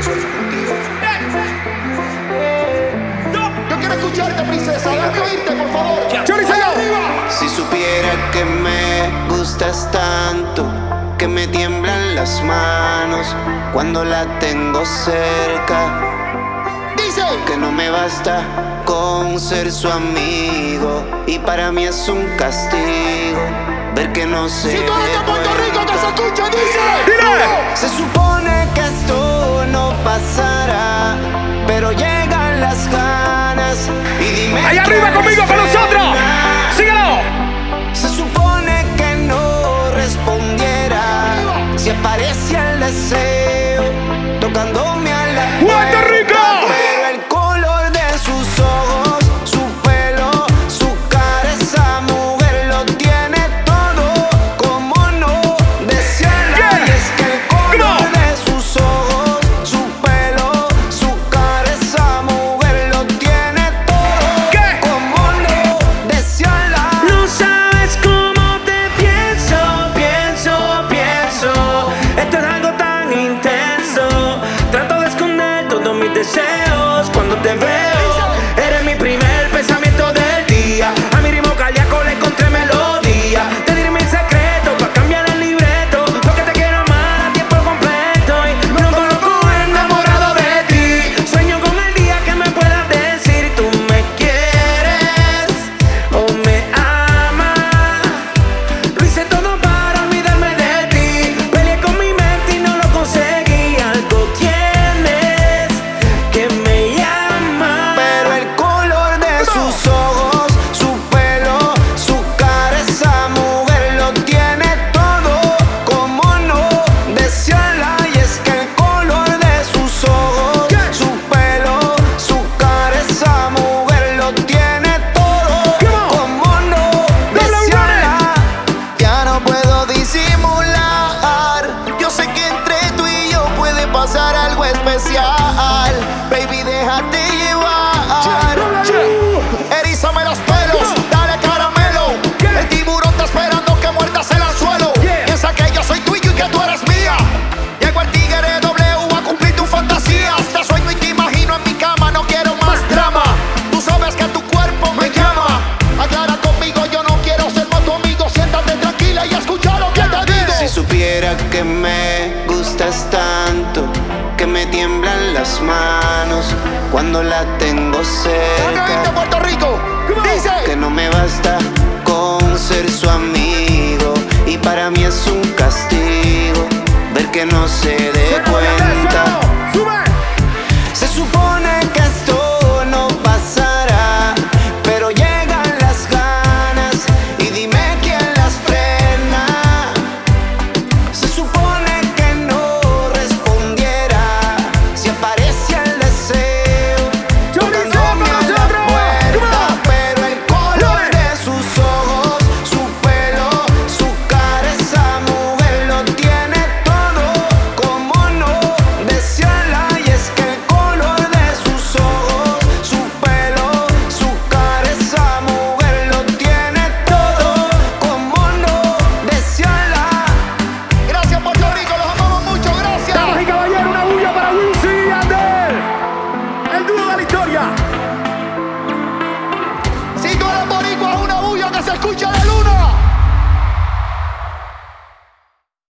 sueño contigo. Yo quiero escucharte, princesa. Déjame oírte, por favor. Si supiera que me gustas tanto, que me tiemblan las manos cuando la tengo cerca. Dice que no me basta con ser su amigo, y para mí es un castigo ver que no se si tú eres de Puerto Rico, que se escucha, dice. Se supone que esto no pasará, pero llegan las ganas y dime. ¡Ahí arriba conmigo con nosotros! ¡Síguelo! Se supone que no respondiera si aparece el deseo tocándome a la ¡Puerto Rico! pero el color de sus ojos, su pelo, su cara, esa mujer lo tiene todo. Como no desearla, y es que el color de sus ojos, su pelo, su cara, esa mujer lo tiene todo. Como no desearla. No sabes cómo te pienso. Esto es algo tan intenso. Trato de esconder todos mis deseos cuando te veo. Eres mi primer pensamiento del día. A mi ritmo cardíaco le encontré melodía. Te diré mis secretos para cambiar el libreto, porque te quiero amar a tiempo completo. Y no conozco enamorado de ti. Sueño con el día que me puedas decir tú me quieres o me amas. Lo hice todo para olvidarme de ti. Peleé con mi mente y no lo conseguí. Algo tienes que me llama. Pero el color de sus ojos, su pelo, su cara, esa mujer lo tiene todo. Como no desearla, y es que el color de sus ojos, su pelo, su cara, esa mujer lo tiene todo. Como no desearla. Ya no puedo disimular. Yo sé que entre tú y yo puede pasar algo especial. Baby, déjate llevar. Erízame los pelos, dale caramelo. El tiburón está esperando que muerdas el anzuelo. Piensa que yo soy tuyo y que tú eres mía. Llego el tigre W a cumplir tus fantasías. Te sueño y te imagino en mi cama, no quiero más drama. Tú sabes que tu cuerpo me llama. Aclara conmigo, yo no quiero ser más tu amigo. Siéntate tranquila y escucha lo que te digo. Si supiera que me gustas tanto, que me tiemblan las manos cuando la tengo de cerca. Puerto Rico. Dice Que no me basta con ser su amigo, y para mí es un castigo ver que no se dé cuenta. Se supone